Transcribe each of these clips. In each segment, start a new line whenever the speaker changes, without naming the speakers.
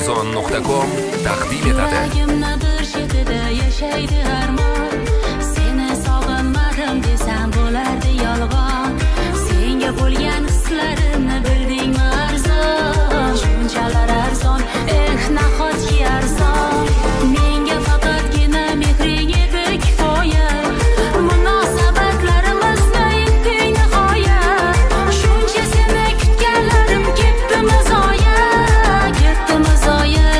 arzon.com taqdim etadi.
Yuragimni bir chetida yashaydi armon. Seni sog'inmadim desam bo'lardi yolg'on. Senga bo'lgan hislarimni bildingmi arzon? Shunchalar arzon, nahotki arzon. Menga faqatgina mehring edi kifoya. Munosabatlarimizni yetding nihoya. Shuncha seni kutganlarim ketdimi zoya, ketdimi zoya.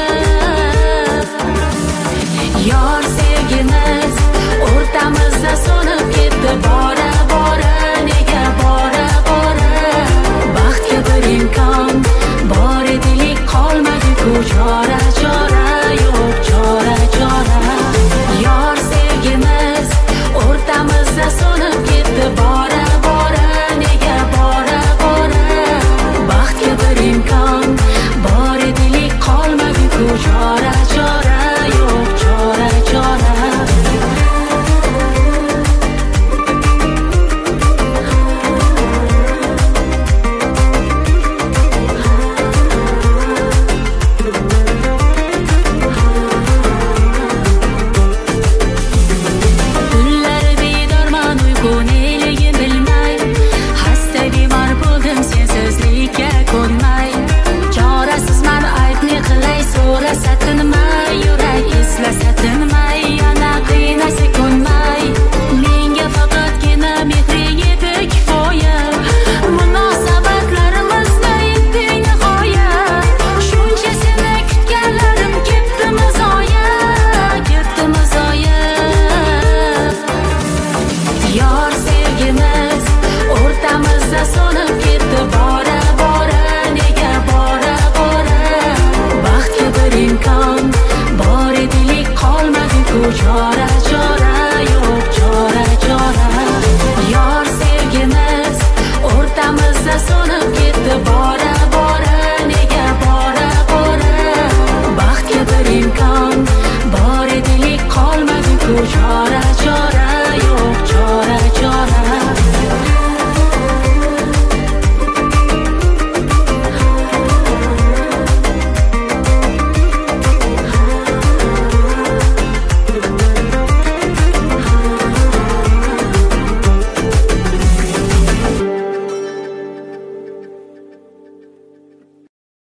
Yor sevgimiz o'rtamizda so'nib ketdi bora bora, nega bora bora. Baxtga bir imkon bor edilik qolmadi-ku, chora chora yo'q, chora chora. Yor sevgimiz o'rtamizda so'nib ketdi bora bora, nega bora bora. Baxtga bir imkon bor edilik qolmadi-ku, chora chora yo'q, chora chora. Kunlar bedorman, uyqu neligin bilmay, xasta bemor bo'ldim sensizlikka ko'nmay. Chorasizman, ayt ne qilay, so'rasa